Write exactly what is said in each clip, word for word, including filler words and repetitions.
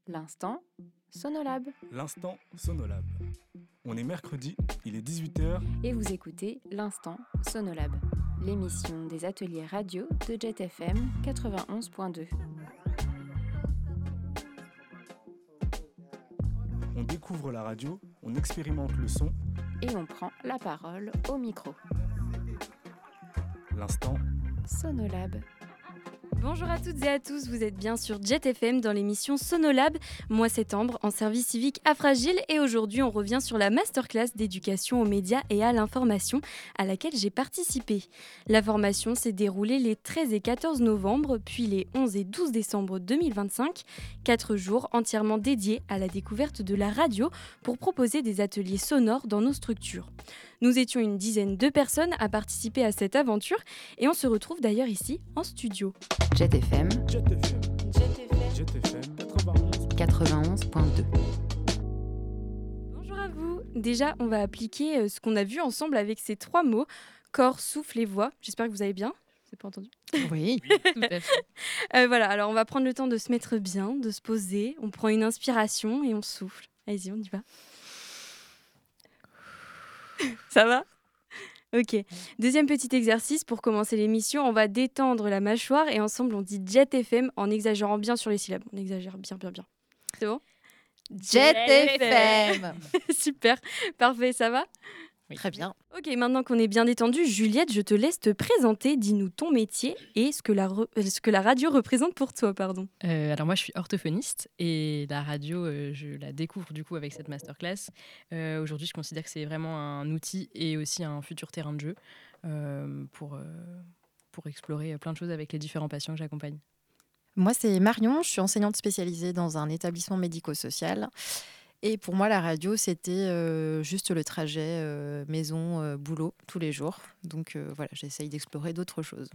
L'instant Sonolab. L'instant Sonolab. On est mercredi, il est dix-huit heures. Et vous écoutez l'Instant Sonolab, l'émission des ateliers radio de Jet F M quatre-vingt-onze point deux. On découvre la radio, on expérimente le son. Et on prend la parole au micro. L'instant Sonolab. Bonjour à toutes et à tous, vous êtes bien sur Jet F M dans l'émission Sonolab, mois septembre en service civique à Fragile, et aujourd'hui on revient sur la masterclass d'éducation aux médias et à l'information à laquelle j'ai participé. La formation s'est déroulée les treize et quatorze novembre, puis les onze et douze décembre deux mille vingt-cinq, quatre jours entièrement dédiés à la découverte de la radio pour proposer des ateliers sonores dans nos structures. Nous étions une dizaine de personnes à participer à cette aventure et on se retrouve d'ailleurs ici en studio. Jet F M. Jet F M. Jet F M. Jet F M quatre-vingt-onze. quatre-vingt-onze point deux. Bonjour à vous. Déjà, on va appliquer euh, ce qu'on a vu ensemble avec ces trois mots, corps, souffle et voix. J'espère que vous avez bien. Je n'ai pas entendu. Oui, Tout à fait. Euh, voilà, alors on va prendre le temps de se mettre bien, de se poser. On prend une inspiration et on souffle. Allez-y, on y va. Ça va ? Ok. Deuxième petit exercice pour commencer l'émission, on va détendre la mâchoire et ensemble on dit Jet F M en exagérant bien sur les syllabes. On exagère bien, bien, bien. C'est bon ? Jet F M. Super, parfait, ça va ? Oui. Très bien. Ok, maintenant qu'on est bien détendu, Juliette, je te laisse te présenter. Dis-nous ton métier et ce que la, re- ce que la radio représente pour toi, pardon. Euh, alors moi, je suis orthophoniste et la radio, euh, je la découvre du coup avec cette masterclass. Euh, aujourd'hui, je considère que c'est vraiment un outil et aussi un futur terrain de jeu euh, pour, euh, pour explorer plein de choses avec les différents patients que j'accompagne. Moi, c'est Marion. Je suis enseignante spécialisée dans un établissement médico-social. Et pour moi, la radio, c'était euh, juste le trajet euh, maison-boulot euh, tous les jours. Donc euh, voilà, j'essaye d'explorer d'autres choses.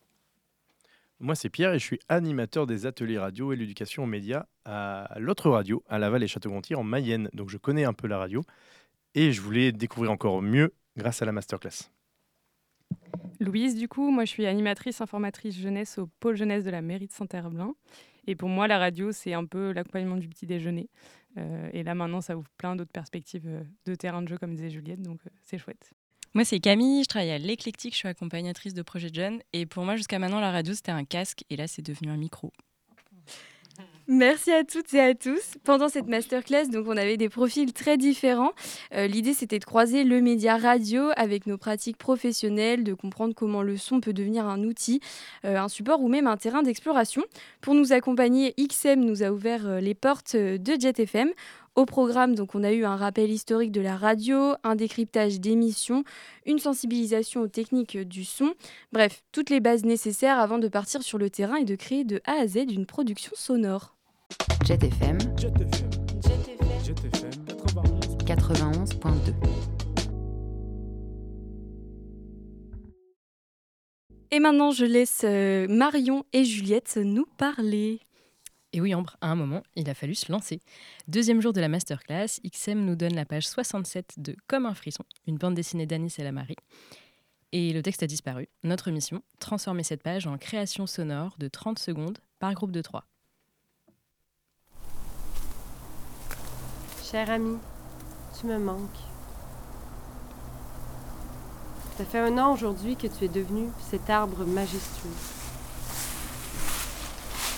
Moi, c'est Pierre et je suis animateur des ateliers radio et l'éducation aux médias à l'autre radio, à Laval et Château-Gontier, en Mayenne. Donc, je connais un peu la radio et je voulais découvrir encore mieux grâce à la masterclass. Louise, du coup, moi je suis animatrice informatrice jeunesse au pôle jeunesse de la mairie de Saint-Herblain. Et pour moi, la radio, c'est un peu l'accompagnement du petit déjeuner. Euh, et là, maintenant, ça ouvre plein d'autres perspectives euh, de terrain de jeu, comme disait Juliette, donc euh, c'est chouette. Moi, c'est Camille, je travaille à l'Éclectique, je suis accompagnatrice de projets de jeunes. Et pour moi, jusqu'à maintenant, la radio, c'était un casque et là, c'est devenu un micro. Merci à toutes et à tous. Pendant cette masterclass, donc, on avait des profils très différents. Euh, l'idée, c'était de croiser le média radio avec nos pratiques professionnelles, de comprendre comment le son peut devenir un outil, euh, un support ou même un terrain d'exploration. Pour nous accompagner, X M nous a ouvert euh, les portes de Jet F M. Au programme, donc, on a eu un rappel historique de la radio, un décryptage d'émissions, une sensibilisation aux techniques du son. Bref, toutes les bases nécessaires avant de partir sur le terrain et de créer de A à Z une production sonore. Jet F M. Jet F M. Jet F M. Jet F M quatre-vingt-onze. quatre-vingt-onze point deux. Et maintenant, je laisse euh, Marion et Juliette nous parler. Et oui, Ambre, à un moment, il a fallu se lancer. Deuxième jour de la masterclass, X M nous donne la page soixante-sept de Comme un frisson, une bande dessinée d'Anis El Amari. Et le texte a disparu. Notre mission, transformer cette page en création sonore de trente secondes par groupe de trois. Cher ami, tu me manques. Ça fait un an aujourd'hui que tu es devenu cet arbre majestueux. Pourquoi ?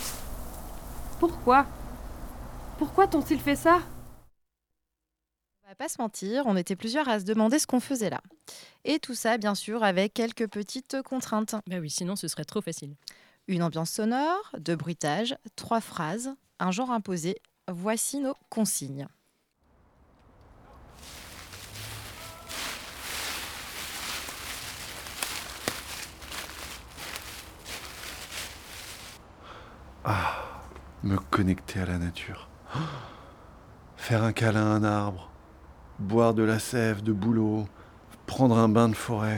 Pourquoi t'ont-ils fait ça ? On va pas se mentir, on était plusieurs à se demander ce qu'on faisait là. Et tout ça, bien sûr, avec quelques petites contraintes. Bah oui, sinon ce serait trop facile. Une ambiance sonore, deux bruitages, trois phrases, un genre imposé. Voici nos consignes. Ah, me connecter à la nature. Oh, faire un câlin à un arbre. Boire de la sève de bouleau. Prendre un bain de forêt.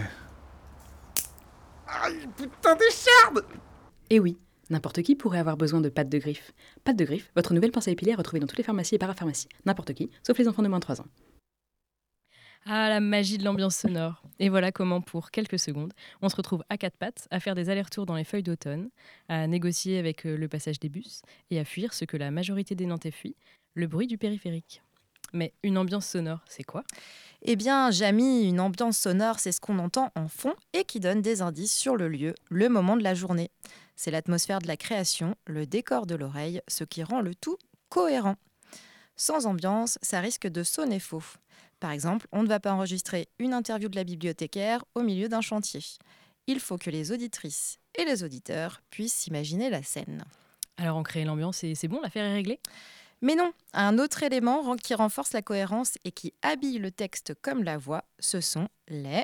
Aïe, putain d'écharde! Et oui, n'importe qui pourrait avoir besoin de pâte de griffe. Pâte de griffe, votre nouvelle pince à épiler à retrouver dans toutes les pharmacies et parapharmacies. N'importe qui, sauf les enfants de moins de trois ans. Ah, la magie de l'ambiance sonore. Et voilà comment, pour quelques secondes, on se retrouve à quatre pattes, à faire des allers-retours dans les feuilles d'automne, à négocier avec euh, le passage des bus et à fuir ce que la majorité des Nantais fuient, le bruit du périphérique. Mais une ambiance sonore, c'est quoi ? Eh bien, Jamy, une ambiance sonore, c'est ce qu'on entend en fond et qui donne des indices sur le lieu, le moment de la journée. C'est l'atmosphère de la création, le décor de l'oreille, ce qui rend le tout cohérent. Sans ambiance, ça risque de sonner faux. Par exemple, on ne va pas enregistrer une interview de la bibliothécaire au milieu d'un chantier. Il faut que les auditrices et les auditeurs puissent s'imaginer la scène. Alors on crée l'ambiance et c'est bon, l'affaire est réglée ? Mais non, un autre élément qui renforce la cohérence et qui habille le texte comme la voix, ce sont les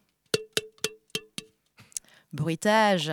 bruitages.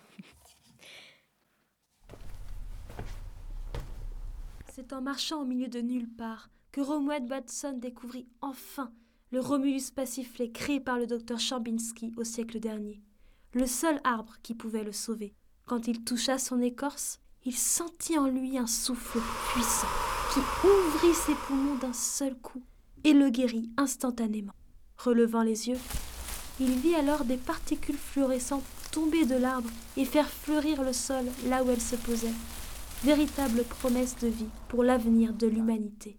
C'est en marchant au milieu de nulle part que Romuald Watson découvrit enfin le Romulus passiflé créé par le docteur Chambinski au siècle dernier, le seul arbre qui pouvait le sauver. Quand il toucha son écorce, il sentit en lui un souffle puissant qui ouvrit ses poumons d'un seul coup et le guérit instantanément. Relevant les yeux, il vit alors des particules fluorescentes tomber de l'arbre et faire fleurir le sol là où elles se posaient. Véritable promesse de vie pour l'avenir de l'humanité.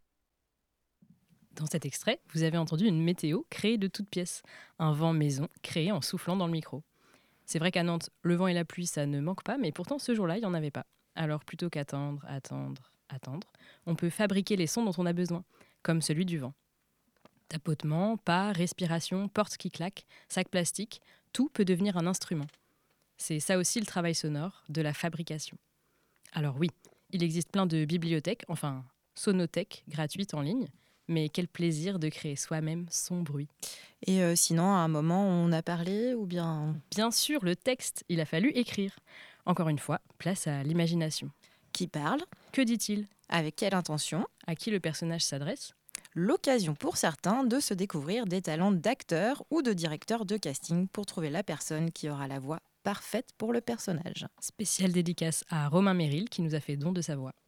Dans cet extrait, vous avez entendu une météo créée de toutes pièces, un vent maison créé en soufflant dans le micro. C'est vrai qu'à Nantes, le vent et la pluie, ça ne manque pas, mais pourtant ce jour-là, il n'y en avait pas. Alors plutôt qu'attendre, attendre, attendre, on peut fabriquer les sons dont on a besoin, comme celui du vent. Tapotement, pas, respiration, porte qui claque, sac plastique, tout peut devenir un instrument. C'est ça aussi le travail sonore, de la fabrication. Alors oui, il existe plein de bibliothèques, enfin sonothèques gratuites en ligne, mais quel plaisir de créer soi-même son bruit. Et euh, sinon, à un moment, on a parlé ou bien... Bien sûr, le texte, il a fallu écrire. Encore une fois, place à l'imagination. Qui parle ? Que dit-il ? Avec quelle intention ? À qui le personnage s'adresse ? L'occasion pour certains de se découvrir des talents d'acteur ou de directeur de casting pour trouver la personne qui aura la voix parfaite pour le personnage. Spéciale dédicace à Romain Méril qui nous a fait don de sa voix.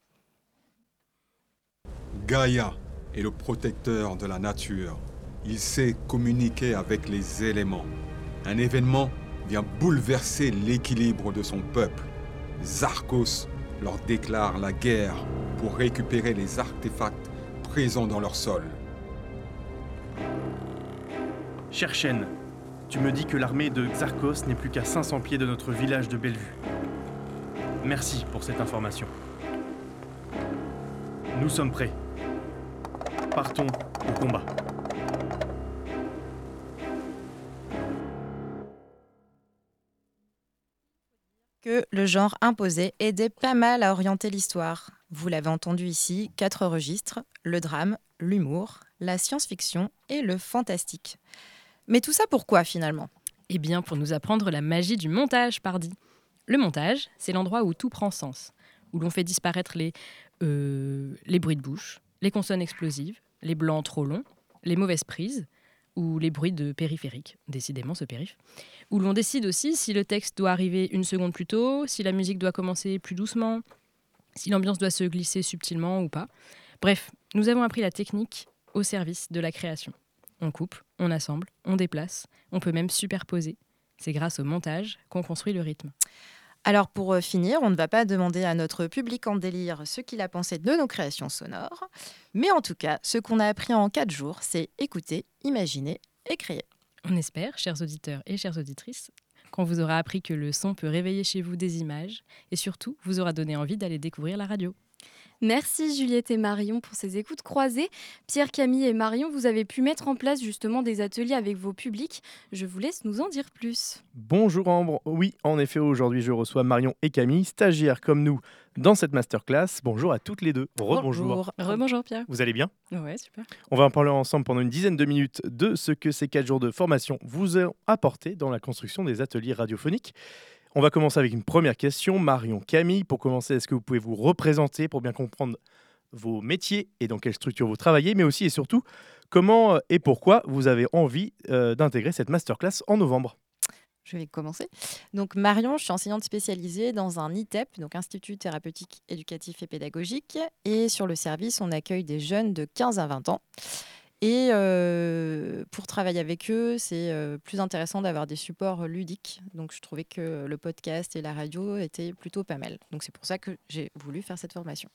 Gaïa est le protecteur de la nature. Il sait communiquer avec les éléments. Un événement vient bouleverser l'équilibre de son peuple. Zarkos leur déclare la guerre pour récupérer les artefacts présents dans leur sol. Cher Shen, tu me dis que l'armée de Zarkos n'est plus qu'à cinq cents pieds de notre village de Bellevue. Merci pour cette information. Nous sommes prêts. Partons au combat. Que le genre imposé aidait pas mal à orienter l'histoire. Vous l'avez entendu ici, quatre registres, le drame, l'humour, la science-fiction et le fantastique. Mais tout ça pourquoi finalement ? Eh bien pour nous apprendre la magie du montage, pardi. Le montage, c'est l'endroit où tout prend sens, où l'on fait disparaître les, euh, les bruits de bouche, les consonnes explosives, les blancs trop longs, les mauvaises prises, ou les bruits de périphérique, décidément ce périph', où l'on décide aussi si le texte doit arriver une seconde plus tôt, si la musique doit commencer plus doucement, si l'ambiance doit se glisser subtilement ou pas. Bref, nous avons appris la technique au service de la création. On coupe, on assemble, on déplace, on peut même superposer. C'est grâce au montage qu'on construit le rythme. Alors pour finir, on ne va pas demander à notre public en délire ce qu'il a pensé de nos créations sonores, mais en tout cas, ce qu'on a appris en quatre jours, c'est écouter, imaginer et créer. On espère, chers auditeurs et chères auditrices, qu'on vous aura appris que le son peut réveiller chez vous des images et surtout vous aura donné envie d'aller découvrir la radio. Merci Juliette et Marion pour ces écoutes croisées. Pierre, Camille et Marion, vous avez pu mettre en place justement des ateliers avec vos publics. Je vous laisse nous en dire plus. Bonjour Ambre. Oui, en effet, aujourd'hui je reçois Marion et Camille, stagiaires comme nous dans cette masterclass. Bonjour à toutes les deux. Rebonjour. Rebonjour Pierre. Vous allez bien ? Ouais, super. On va en parler ensemble pendant une dizaine de minutes de ce que ces quatre jours de formation vous ont apporté dans la construction des ateliers radiophoniques. On va commencer avec une première question. Marion, Camille, pour commencer, est-ce que vous pouvez vous représenter pour bien comprendre vos métiers et dans quelle structure vous travaillez, mais aussi et surtout, comment et pourquoi vous avez envie euh, d'intégrer cette masterclass en novembre ? Je vais commencer. Donc Marion, je suis enseignante spécialisée dans un I T E P, donc Institut thérapeutique, éducatif et pédagogique. Et sur le service, on accueille des jeunes de quinze à vingt ans. Et euh, pour travailler avec eux, c'est euh, plus intéressant d'avoir des supports ludiques. Donc, je trouvais que le podcast et la radio étaient plutôt pas mal. Donc, c'est pour ça que j'ai voulu faire cette formation.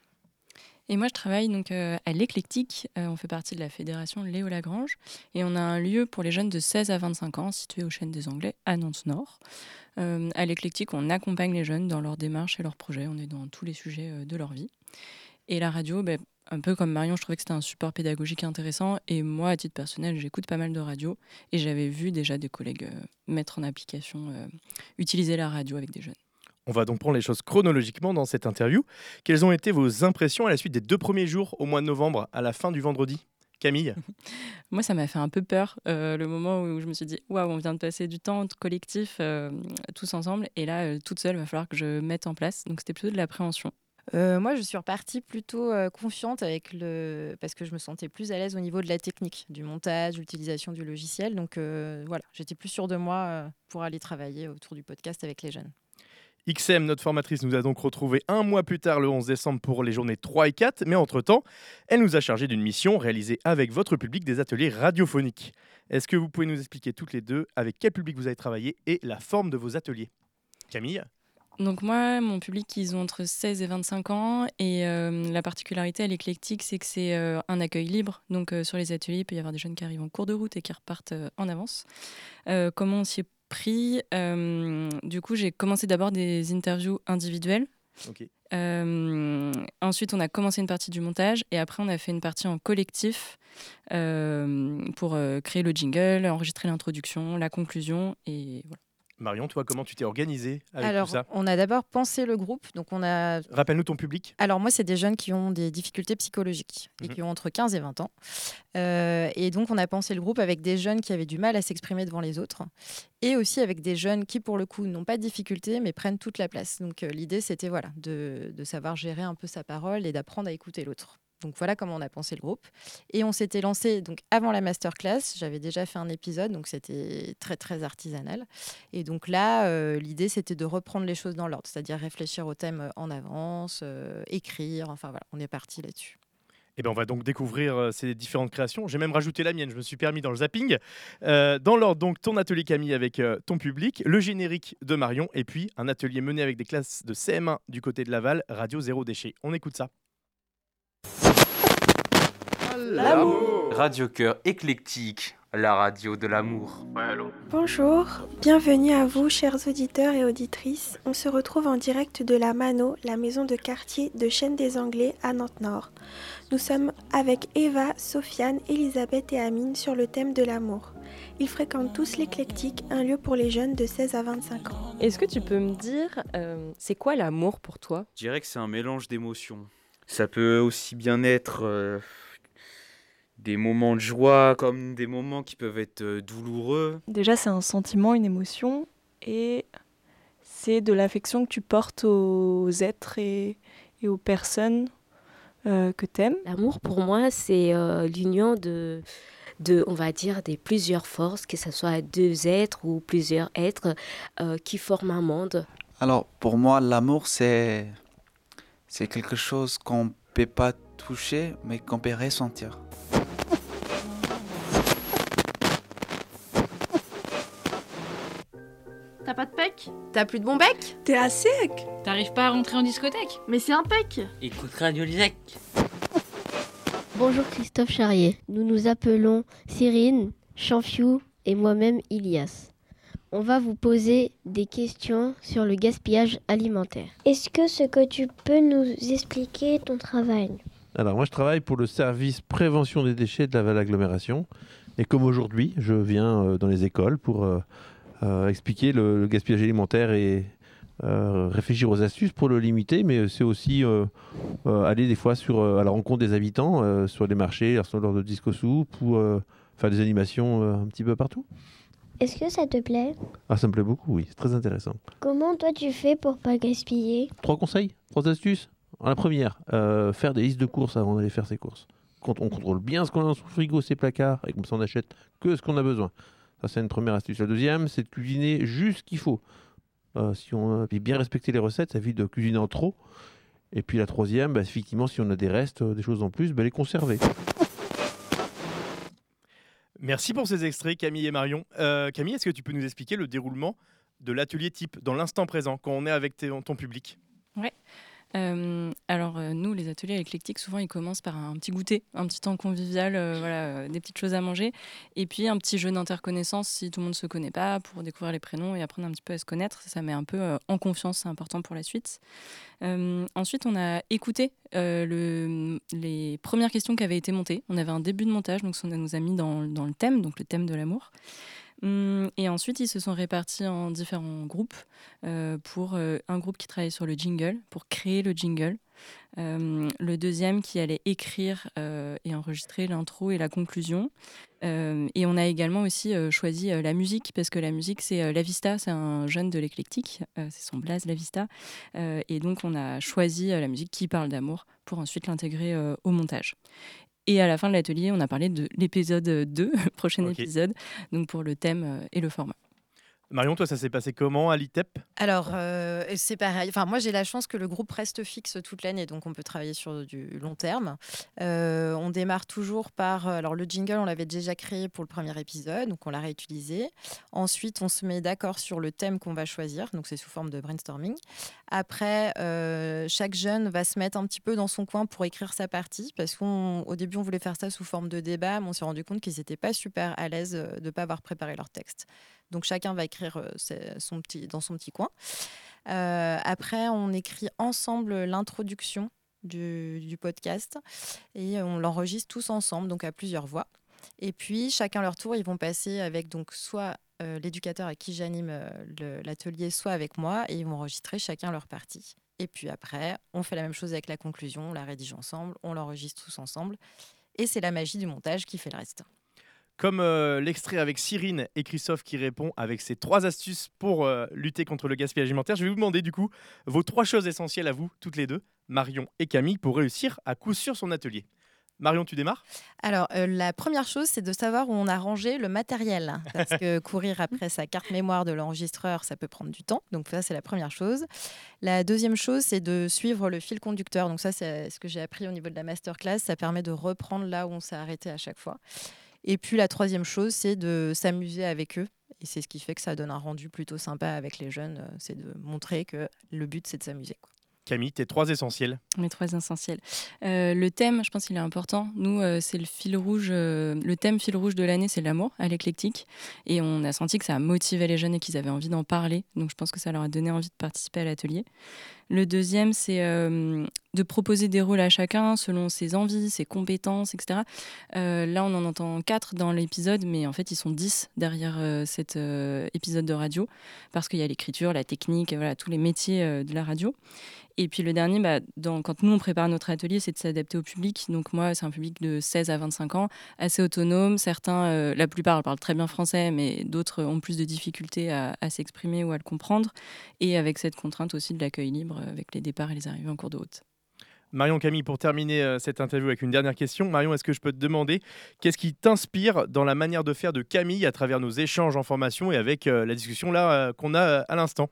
Et moi, je travaille donc euh, à l'Éclectique. Euh, on fait partie de la fédération Léo Lagrange. Et on a un lieu pour les jeunes de seize à vingt-cinq ans, situé au Chêne des Anglais, à Nantes-Nord. Euh, à l'Éclectique, on accompagne les jeunes dans leurs démarches et leurs projets. On est dans tous les sujets euh, de leur vie. Et la radio, ben, un peu comme Marion, je trouvais que c'était un support pédagogique intéressant. Et moi, à titre personnel, j'écoute pas mal de radio. Et j'avais vu déjà des collègues euh, mettre en application, euh, utiliser la radio avec des jeunes. On va donc prendre les choses chronologiquement dans cette interview. Quelles ont été vos impressions à la suite des deux premiers jours au mois de novembre, à la fin du vendredi ? Camille ? Moi, ça m'a fait un peu peur, euh, le moment où je me suis dit « Waouh, on vient de passer du temps collectif, euh, tous ensemble, et là, euh, toute seule, il va falloir que je mette en place. » Donc, c'était plutôt de l'appréhension. Euh, moi, je suis repartie plutôt euh, confiante avec le... parce que je me sentais plus à l'aise au niveau de la technique, du montage, de l'utilisation du logiciel. Donc, euh, voilà, j'étais plus sûre de moi euh, pour aller travailler autour du podcast avec les jeunes. X M, notre formatrice, nous a donc retrouvés un mois plus tard, le onze décembre, pour les journées trois et quatre. Mais entre-temps, elle nous a chargé d'une mission réalisée avec votre public des ateliers radiophoniques. Est-ce que vous pouvez nous expliquer toutes les deux avec quel public vous avez travaillé et la forme de vos ateliers ? Camille ? Donc moi, mon public, ils ont entre seize et vingt-cinq ans. Et euh, la particularité à l'Éclectique, c'est que c'est euh, un accueil libre. Donc euh, sur les ateliers, il peut y avoir des jeunes qui arrivent en cours de route et qui repartent euh, en avance. Euh, comment on s'y est pris euh, Du coup, j'ai commencé d'abord des interviews individuelles. Okay. Euh, ensuite, on a commencé une partie du montage. Et après, on a fait une partie en collectif euh, pour euh, créer le jingle, enregistrer l'introduction, la conclusion. Et voilà. Marion, toi, comment tu t'es organisée avec Alors, tout ça ? on a d'abord pensé le groupe. Donc on a... Rappelle-nous ton public. Alors moi, c'est des jeunes qui ont des difficultés psychologiques et mmh. qui ont entre quinze et vingt ans. Euh, et donc, on a pensé le groupe avec des jeunes qui avaient du mal à s'exprimer devant les autres et aussi avec des jeunes qui, pour le coup, n'ont pas de difficultés mais prennent toute la place. Donc, euh, l'idée, c'était voilà, de, de savoir gérer un peu sa parole et d'apprendre à écouter l'autre. Donc voilà comment on a pensé le groupe. Et on s'était lancé donc avant la masterclass. J'avais déjà fait un épisode, donc c'était très très artisanal. Et donc là, euh, l'idée c'était de reprendre les choses dans l'ordre, c'est-à-dire réfléchir au thème en avance, euh, écrire. Enfin voilà, on est parti là-dessus. Eh ben, on va donc découvrir euh, ces différentes créations. J'ai même rajouté la mienne, je me suis permis dans le zapping. Euh, dans l'ordre, donc, ton atelier Camille avec euh, ton public, le générique de Marion, et puis un atelier mené avec des classes de C M un du côté de Laval, Radio Zéro Déchet. On écoute ça. L'amour. Radio Cœur Éclectique, la radio de l'amour. Ouais, allô. Bonjour, bienvenue à vous, chers auditeurs et auditrices. On se retrouve en direct de la Mano, la maison de quartier de Chêne des Anglais à Nantes-Nord. Nous sommes avec Eva, Sofiane, Elisabeth et Amine sur le thème de l'amour. Ils fréquentent tous l'Éclectique, un lieu pour les jeunes de seize à vingt-cinq ans. Est-ce que tu peux me dire, euh, c'est quoi l'amour pour toi ? Je dirais que c'est un mélange d'émotions. Ça peut aussi bien être... Euh... des moments de joie comme des moments qui peuvent être douloureux. Déjà, c'est un sentiment, une émotion, et c'est de l'affection que tu portes aux êtres et, et aux personnes euh, que tu aimes. L'amour, pour moi, c'est euh, l'union de, de, on va dire, des plusieurs forces, que ce soit deux êtres ou plusieurs êtres euh, qui forment un monde. Alors, pour moi, l'amour, c'est, c'est quelque chose qu'on ne peut pas toucher, mais qu'on peut ressentir. T'as pas de pec ? T'as plus de bon bec ? T'es à sec ? T'arrives pas à rentrer en discothèque ? Mais c'est un pec ! Écoute Radio Lisec. Bonjour Christophe Charrier. Nous nous appelons Cyrine, Chamfiou et moi-même Ilias. On va vous poser des questions sur le gaspillage alimentaire. Est-ce que ce que tu peux nous expliquer ton travail ? Alors moi je travaille pour le service prévention des déchets de Laval Agglomération. Et comme aujourd'hui, je viens euh, dans les écoles pour... Euh, Euh, expliquer le, le gaspillage alimentaire et euh, réfléchir aux astuces pour le limiter, mais c'est aussi euh, euh, aller des fois sur, euh, à la rencontre des habitants, euh, sur les marchés, lors de disco soupe ou euh, faire des animations euh, un petit peu partout. Est-ce que ça te plaît ? Ah, ça me plaît beaucoup, oui, c'est très intéressant. Comment toi tu fais pour pas gaspiller ? Trois conseils, trois astuces. La première, euh, faire des listes de courses avant d'aller faire ses courses. Quand on contrôle bien ce qu'on a sous le frigo, ses placards, et comme ça on n'achète que ce qu'on a besoin. Ça, c'est une première astuce. La deuxième, c'est de cuisiner juste ce qu'il faut. Euh, si on a bien respecté les recettes, ça évite de cuisiner en trop. Et puis la troisième, bah, effectivement, si on a des restes, euh, des choses en plus, bah, les conserver. Merci pour ces extraits, Camille et Marion. Euh, Camille, est-ce que tu peux nous expliquer le déroulement de l'atelier type dans l'instant présent, quand on est avec tes- ton public? Ouais. Euh, alors euh, nous, les ateliers éclectiques, souvent ils commencent par un petit goûter, un petit temps convivial, euh, voilà, euh, des petites choses à manger, et puis un petit jeu d'interconnaissance si tout le monde se connaît pas, pour découvrir les prénoms et apprendre un petit peu à se connaître. Ça, ça met un peu euh, en confiance, c'est important pour la suite. Euh, ensuite, on a écouté euh, le, les premières questions qui avaient été montées. On avait un début de montage, donc ça nous a mis dans, dans le thème, donc le thème de l'amour. Hum, Et ensuite, ils se sont répartis en différents groupes euh, pour euh, un groupe qui travaillait sur le jingle, pour créer le jingle. Euh, le deuxième qui allait écrire euh, et enregistrer l'intro et la conclusion. Euh, et on a également aussi euh, choisi euh, la musique, parce que la musique, c'est euh, Lavista, c'est un jeune de l'éclectique, euh, c'est son blaze Lavista. Euh, et donc, on a choisi euh, la musique qui parle d'amour pour ensuite l'intégrer euh, au montage. Et à la fin de l'atelier, on a parlé de l'épisode deux, le prochain Ok. épisode, donc pour le thème euh, et le format. Marion, toi, ça s'est passé comment à l'I T E P? Alors, euh, c'est pareil. Enfin, moi, j'ai la chance que le groupe reste fixe toute l'année, donc on peut travailler sur du long terme. Euh, on démarre toujours par... Alors, le jingle, on l'avait déjà créé pour le premier épisode, donc on l'a réutilisé. Ensuite, on se met d'accord sur le thème qu'on va choisir, donc c'est sous forme de brainstorming. Après, euh, chaque jeune va se mettre un petit peu dans son coin pour écrire sa partie, parce qu'au début, on voulait faire ça sous forme de débat, mais on s'est rendu compte qu'ils n'étaient pas super à l'aise de ne pas avoir préparé leur texte. Donc chacun va écrire euh, son petit, dans son petit coin. Euh, après, on écrit ensemble l'introduction du, du podcast et on l'enregistre tous ensemble, donc à plusieurs voix. Et puis, chacun leur tour, ils vont passer avec donc soit euh, l'éducateur à qui j'anime euh, le- l'atelier, soit avec moi, et ils vont enregistrer chacun leur partie. Et puis après, on fait la même chose avec la conclusion, on la rédige ensemble, on l'enregistre tous ensemble. Et c'est la magie du montage qui fait le reste. Comme euh, l'extrait avec Cyrine et Christophe qui répond avec ses trois astuces pour euh, lutter contre le gaspillage alimentaire, je vais vous demander du coup vos trois choses essentielles à vous, toutes les deux, Marion et Camille, pour réussir à coup sûr son atelier. Marion, tu démarres? Alors, euh, la première chose, c'est de savoir où on a rangé le matériel. Parce que courir après sa carte mémoire de l'enregistreur, ça peut prendre du temps. Donc, ça, c'est la première chose. La deuxième chose, c'est de suivre le fil conducteur. Donc, ça, c'est ce que j'ai appris au niveau de la masterclass. Ça permet de reprendre là où on s'est arrêté à chaque fois. Et puis, la troisième chose, c'est de s'amuser avec eux. Et c'est ce qui fait que ça donne un rendu plutôt sympa avec les jeunes. Euh, C'est de montrer que le but, c'est de s'amuser, quoi. Camille, tes trois essentiels. Mes trois essentiels. Euh, le thème, je pense qu'il est important. Nous, euh, c'est le fil rouge. euh, le thème fil rouge de l'année, c'est l'amour à l'éclectique. Et on a senti que ça a motivé les jeunes et qu'ils avaient envie d'en parler. Donc, je pense que ça leur a donné envie de participer à l'atelier. Le deuxième, c'est euh, de proposer des rôles à chacun selon ses envies, ses compétences, et cetera. Euh, là, on en entend quatre dans l'épisode, mais en fait, ils sont dix derrière euh, cet euh, épisode de radio, parce qu'il y a l'écriture, la technique, voilà, tous les métiers euh, de la radio. Et puis le dernier, bah, dans, quand nous, on prépare notre atelier, c'est de s'adapter au public. Donc moi, c'est un public de seize à vingt-cinq ans, assez autonome. Certains, euh, la plupart, parlent très bien français, mais d'autres ont plus de difficultés à, à s'exprimer ou à le comprendre. Et avec cette contrainte aussi de l'accueil libre, avec les départs et les arrivées en cours de route. Marion, Camille, pour terminer euh, cette interview avec une dernière question. Marion, est-ce que je peux te demander qu'est-ce qui t'inspire dans la manière de faire de Camille à travers nos échanges en formation et avec euh, la discussion là euh, qu'on a euh, à l'instant?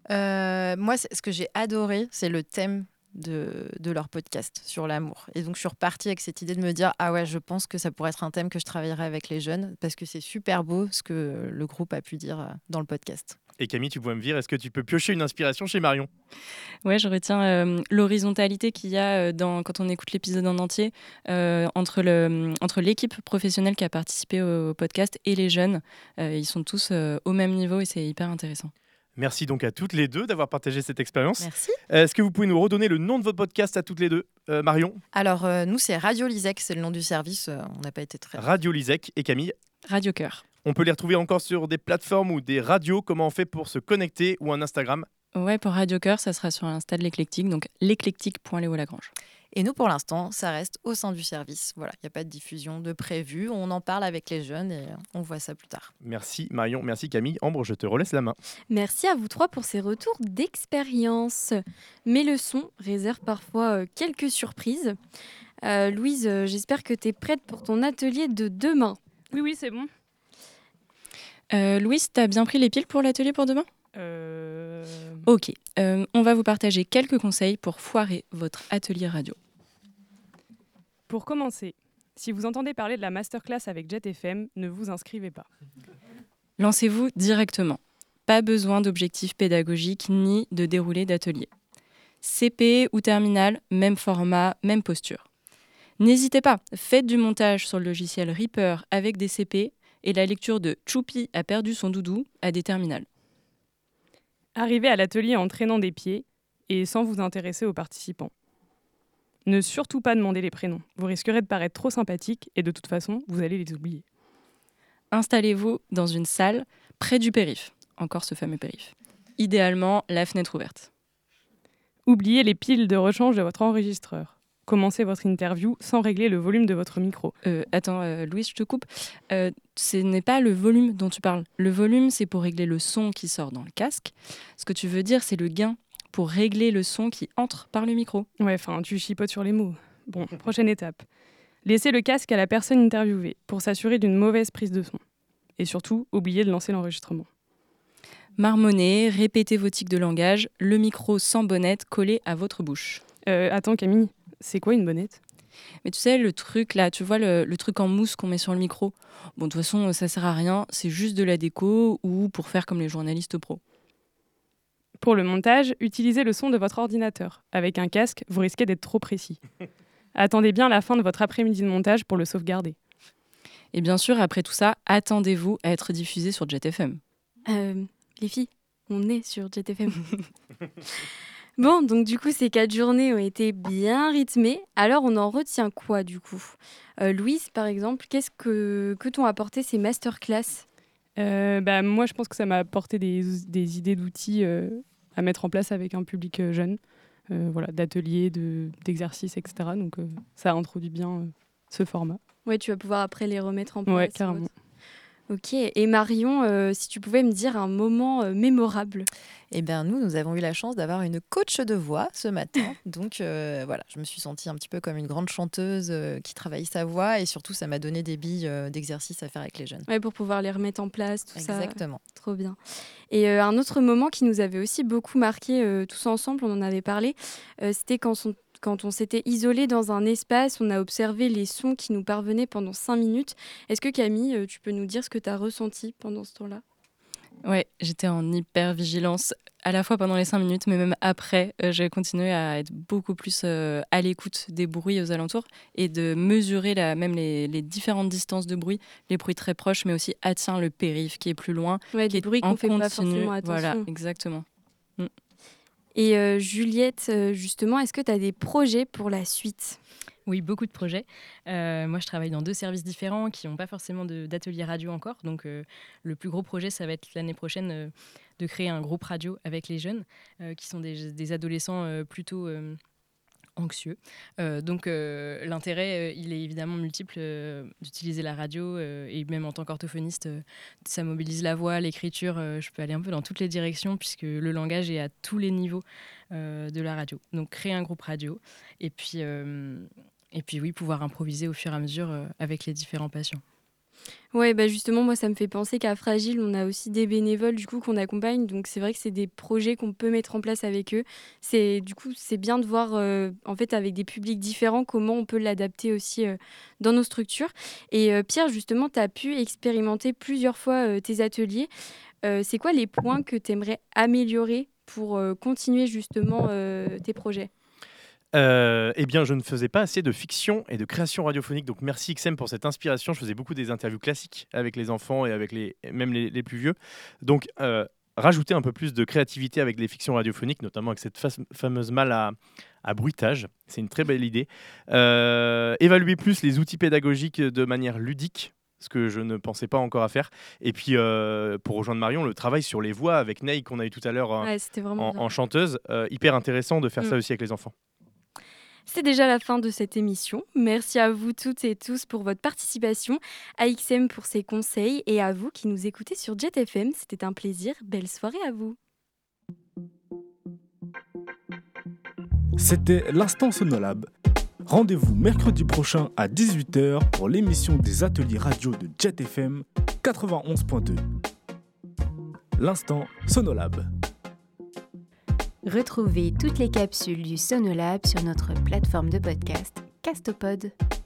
Euh, moi, c'est- ce que j'ai adoré, c'est le thème de, de leur podcast sur l'amour. Et donc, je suis repartie avec cette idée de me dire, ah ouais, je pense que ça pourrait être un thème que je travaillerai avec les jeunes, parce que c'est super beau ce que le groupe a pu dire euh, dans le podcast. Et Camille, tu pourrais me dire, est-ce que tu peux piocher une inspiration chez Marion? Ouais, je retiens euh, l'horizontalité qu'il y a euh, dans, quand on écoute l'épisode en entier euh, entre, le, entre l'équipe professionnelle qui a participé au, au podcast et les jeunes. Euh, ils sont tous euh, au même niveau et c'est hyper intéressant. Merci donc à toutes les deux d'avoir partagé cette expérience. Merci. Euh, Est-ce que vous pouvez nous redonner le nom de votre podcast à toutes les deux? Euh, Marion? Alors, euh, nous, c'est Radio Lisec, c'est le nom du service. euh, on n'a pas été très... Radio Lisec. Et Camille? Radio Cœur. On peut les retrouver encore sur des plateformes ou des radios. Comment on fait pour se connecter, ou un Instagram? Ouais, pour Radio Cœur, ça sera sur l'Insta de l'éclectique, donc l'éclectique point léo lagrange. Et nous, pour l'instant, ça reste au sein du service. Voilà, il n'y a pas de diffusion de prévu. On en parle avec les jeunes et on voit ça plus tard. Merci Marion, merci Camille. Ambre, je te relaisse la main. Merci à vous trois pour ces retours d'expérience. Mes leçons réservent parfois euh, quelques surprises. Euh, Louise, euh, j'espère que tu es prête pour ton atelier de demain. Oui, oui, c'est bon. Euh, Louise, t'as bien pris les piles pour l'atelier pour demain? Euh... Ok, euh, on va vous partager quelques conseils pour foirer votre atelier radio. Pour commencer, Si vous entendez parler de la masterclass avec Jet F M, ne vous inscrivez pas. Lancez-vous directement. Pas besoin d'objectifs pédagogiques ni de déroulé d'atelier. C P ou terminal, même format, même posture. N'hésitez pas, faites du montage sur le logiciel Reaper avec des C P et la lecture de Choupi a perdu son doudou à des terminales. Arrivez à l'atelier en traînant des pieds et sans vous intéresser aux participants. Ne surtout pas demander les prénoms. Vous risquerez de paraître trop sympathique et de toute façon, vous allez les oublier. Installez-vous dans une salle près du périph'. Encore ce fameux périph'. Idéalement, la fenêtre ouverte. Oubliez les piles de rechange de votre enregistreur. Commencez votre interview sans régler le volume de votre micro. Euh, attends, euh, Louise, je te coupe. Euh, ce n'est pas le volume dont tu parles. Le volume, c'est pour régler le son qui sort dans le casque. Ce que tu veux dire, c'est le gain pour régler le son qui entre par le micro. Ouais, enfin, tu chipotes sur les mots. Bon, prochaine étape. Laissez le casque à la personne interviewée pour s'assurer d'une mauvaise prise de son. Et surtout, oubliez de lancer l'enregistrement. Marmonnez, répétez vos tics de langage, le micro sans bonnette collé à votre bouche. Euh, attends Camille, c'est quoi une bonnette ? Mais tu sais, le truc là, tu vois le, le truc en mousse qu'on met sur le micro. Bon, de toute façon, ça sert à rien, c'est juste de la déco ou pour faire comme les journalistes pros. Pour le montage, utilisez le son de votre ordinateur. Avec un casque, vous risquez d'être trop précis. Attendez bien la fin de votre après-midi de montage pour le sauvegarder. Et bien sûr, après tout ça, attendez-vous à être diffusé sur Jet F M. Euh, les filles, on est sur Jet F M. Bon, donc du coup, ces quatre journées ont été bien rythmées. Alors, on en retient quoi, du coup ? euh, Louise, par exemple, qu'est-ce que, que t'ont apporté ces masterclass ? euh, bah, Moi, je pense que ça m'a apporté des, des idées d'outils euh, à mettre en place avec un public euh, jeune, euh, voilà, d'ateliers, de, d'exercices, et cetera. Donc, euh, ça a introduit bien euh, ce format. Ouais, tu vas pouvoir après les remettre en place. Ouais, carrément. Ok, et Marion, euh, si tu pouvais me dire un moment euh, mémorable. Eh bien, nous, nous avons eu la chance d'avoir une coach de voix ce matin. Donc, euh, voilà, je me suis sentie un petit peu comme une grande chanteuse euh, qui travaille sa voix. Et surtout, ça m'a donné des billes euh, d'exercice à faire avec les jeunes. Ouais, pour pouvoir les remettre en place, tout Exactement. ça. Exactement. Trop bien. Et euh, un autre moment qui nous avait aussi beaucoup marqué euh, tous ensemble, on en avait parlé, euh, c'était quand on... Quand on s'était isolé dans un espace, on a observé les sons qui nous parvenaient pendant cinq minutes. Est-ce que Camille, tu peux nous dire ce que tu as ressenti pendant ce temps-là ? Ouais, j'étais en hyper vigilance, à la fois pendant les cinq minutes, mais même après, euh, j'ai continué à être beaucoup plus euh, à l'écoute des bruits aux alentours et de mesurer la, même les, les différentes distances de bruit, les bruits très proches, mais aussi, ah tiens, le périph' qui est plus loin, ouais, qui des est bruits en qu'on fait continu. Pas forcément attention. Voilà, exactement. Mm. Et euh, Juliette, euh, justement, est-ce que tu as des projets pour la suite ? Oui, beaucoup de projets. Euh, moi, je travaille dans deux services différents qui n'ont pas forcément de, d'atelier radio encore. Donc, euh, le plus gros projet, ça va être l'année prochaine euh, de créer un groupe radio avec les jeunes, euh, qui sont des, des adolescents euh, plutôt euh, anxieux. Euh, donc, euh, l'intérêt, euh, il est évidemment multiple euh, d'utiliser la radio. Euh, et même en tant qu'orthophoniste, euh, ça mobilise la voix, l'écriture. Euh, je peux aller un peu dans toutes les directions puisque le langage est à tous les niveaux euh, de la radio. Donc, créer un groupe radio. Et puis... Euh, Et puis oui, pouvoir improviser au fur et à mesure euh, avec les différents patients. Ouais, bah justement, moi, ça me fait penser qu'à Fragile, on a aussi des bénévoles du coup qu'on accompagne. Donc c'est vrai que c'est des projets qu'on peut mettre en place avec eux. C'est du coup, c'est bien de voir euh, en fait avec des publics différents comment on peut l'adapter aussi euh, dans nos structures. Et euh, Pierre, justement, tu as pu expérimenter plusieurs fois euh, tes ateliers. Euh, c'est quoi les points que tu aimerais améliorer pour euh, continuer justement euh, tes projets ? Euh, eh bien, je ne faisais pas assez de fiction et de création radiophonique, donc merci X M pour cette inspiration. Je faisais beaucoup des interviews classiques avec les enfants et avec les, même les, les plus vieux. Donc, euh, rajouter un peu plus de créativité avec les fictions radiophoniques, notamment avec cette fa- fameuse malle à, à bruitage. C'est une très belle idée. Euh, évaluer plus les outils pédagogiques de manière ludique, ce que je ne pensais pas encore à faire. Et puis, euh, pour rejoindre Marion, le travail sur les voix avec Ney qu'on a eu tout à l'heure euh, ouais, c'était vraiment en, bien. en chanteuse. Euh, hyper intéressant de faire Mm. ça aussi avec les enfants. C'est déjà la fin de cette émission. Merci à vous toutes et tous pour votre participation, à X M pour ses conseils et à vous qui nous écoutez sur Jet F M. C'était un plaisir. Belle soirée à vous. C'était l'Instant Sonolab. Rendez-vous mercredi prochain à dix-huit heures pour l'émission des ateliers radio de Jet F M quatre-vingt-onze point deux. L'Instant Sonolab. Retrouvez toutes les capsules du Sonolab sur notre plateforme de podcast Castopod.